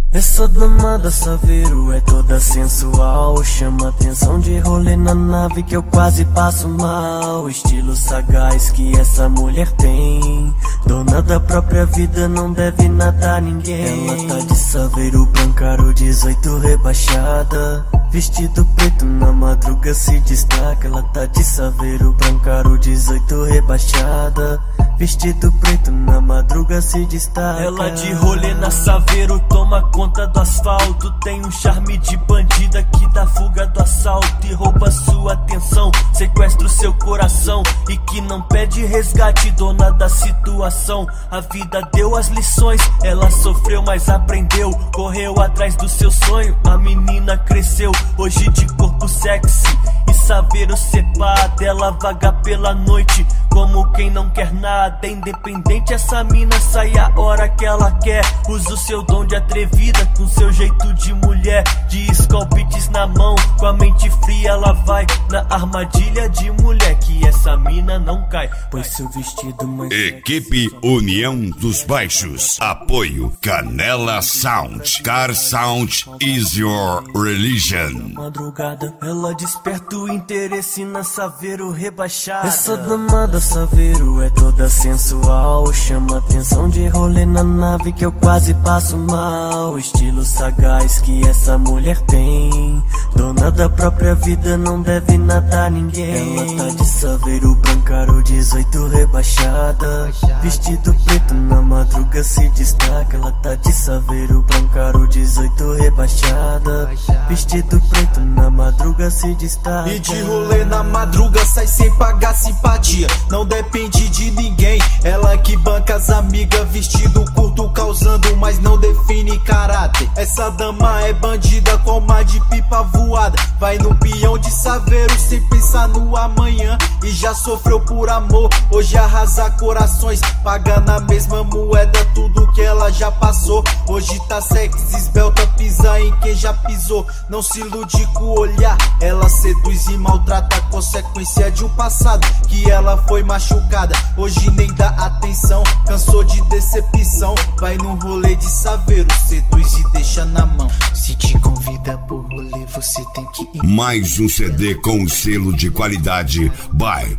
Essa dama da Saveiro é toda sensual, chama atenção de rolê na nave que eu quase passo mal. Estilo sagaz que essa mulher tem, dona da própria vida, não deve nada a ninguém. Ela tá de Saveiro, Brancaro 18 rebaixada, vestido preto na madruga se destaca. Ela tá de Saveiro, Brancaro 18 rebaixada, vestido preto na madruga se destaca. Ela de rolê na Saveiro, toma conta do asfalto. Tem um charme de bandida que dá fuga do assalto e rouba sua atenção, sequestra o seu coração e que não pede resgate, dona da situação. A vida deu as lições, ela sofreu mas aprendeu, correu atrás do seu sonho, a menina cresceu, hoje de corpo sexy e Saveiro separa dela, vaga pela noite como quem não quer nada. É independente, essa mina sai a hora que ela quer, usa o seu dom de atrevida com seu jeito de mulher. De Skull Beats na mão, com a mente fria ela vai na armadilha de mulher, que essa mina não cai, pois seu vestido mais Equipe União dos Baixos, apoio Canela Sound, Car Sound is your religion. madrugada ela desperta o interesse na Saveiro rebaixada. Essa dama da Saveiro é toda sensual, chama atenção de rolê na nave que eu quase passo mal. Estilo sagaz que essa mulher tem, dona da própria vida, não deve nada a ninguém. Ela tá de Saveiro, Brancaro 18 rebaixada, vestido preto na madruga se destaca. Ela tá de Saveiro, Brancaro 18 rebaixada, vestido preto na madruga se destaca. E de rolê na madruga sai sem pagar simpatia, não depende de ninguém, ela que banca as amigas. Vestido curto causando, mas não define caráter. Essa dama é bandida com a de pipa voada, vai no peão de Saveiro sem pensar no amanhã. E já sofreu por amor, hoje arrasa corações, paga na mesma moeda tudo que ela já passou. Hoje tá sexy, esbelta, pisa em quem já pisou. Não se ilude com o olhar, ela seduz e maltrata, consequência de um passado que ela foi machucada. Hoje nem dá atenção, cansou de decepção, vai num rolê de Saveiro, seduz e deixa na mão. Se te convida pro rolê, você tem que ir. Mais um CD com selo de qualidade by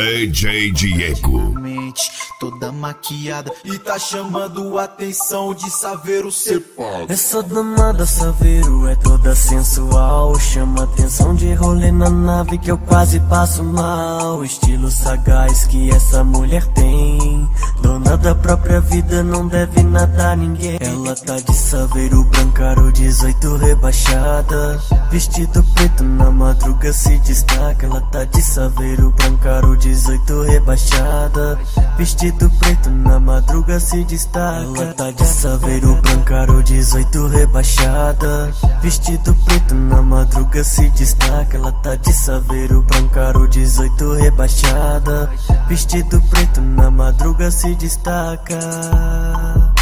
DJ Diego. Toda maquiada e tá chamando a atenção de Saveiro ser pago. Essa dama da Saveiro é toda sensual, chama atenção de rolê na nave que eu quase passo mal. Estilo sagaz que essa mulher tem, dona da própria vida, não deve nada a ninguém. Ela tá de Saveiro, Brancaro 18 rebaixada, vestido preto na madruga se destaca. Ela tá de Saveiro, Brancaro 18 rebaixada, vestido preto na madruga se destaca. Ela tá de Saveiro, Brancaro 18 rebaixada, vestido preto na madruga se destaca. Ela tá de Saveiro, Brancaro 18 rebaixada, vestido preto na madruga se destaca.